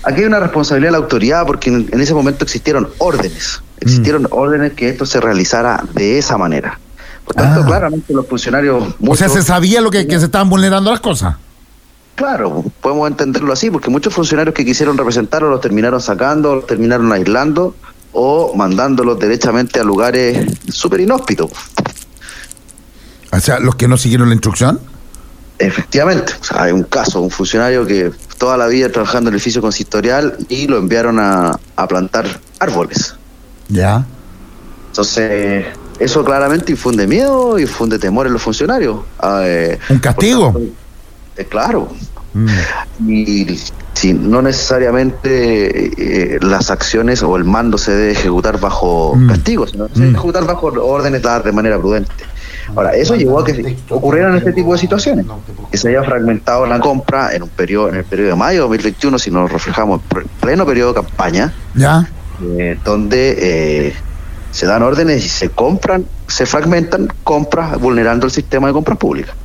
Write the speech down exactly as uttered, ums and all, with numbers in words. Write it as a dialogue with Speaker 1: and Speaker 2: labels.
Speaker 1: aquí hay una responsabilidad de la autoridad porque en, en ese momento existieron órdenes, existieron mm. órdenes que esto se realizara de esa manera. Por tanto, ah. claramente los funcionarios...
Speaker 2: Muchos, o sea, ¿se sabía lo que, que se estaban vulnerando las cosas?
Speaker 1: Claro, podemos entenderlo así, porque muchos funcionarios que quisieron representarlos los terminaron sacando, los terminaron aislando o mandándolos derechamente a lugares súper inhóspitos.
Speaker 2: O sea, ¿los que no siguieron la instrucción?
Speaker 1: Efectivamente, o sea, hay un caso, un funcionario que toda la vida trabajando en el edificio consistorial y lo enviaron a, a plantar árboles.
Speaker 2: Ya.
Speaker 1: Entonces... eso claramente infunde miedo, infunde temor en los funcionarios. Eh,
Speaker 2: ¿Un castigo?
Speaker 1: Tanto, eh, claro. Mm. Y si no necesariamente eh, las acciones o el mando se debe ejecutar bajo mm. castigo, sino se debe mm. ejecutar bajo órdenes dadas de manera prudente. Ahora, eso llevó a que ocurrieran este tipo de situaciones, que se haya fragmentado la compra en un periodo, en el periodo de mayo de dos mil veintiuno, si nos reflejamos en pleno periodo de campaña,
Speaker 2: ¿ya?
Speaker 1: Eh, donde... Eh, se dan órdenes y se compran, se fragmentan compras vulnerando el sistema de compras públicas.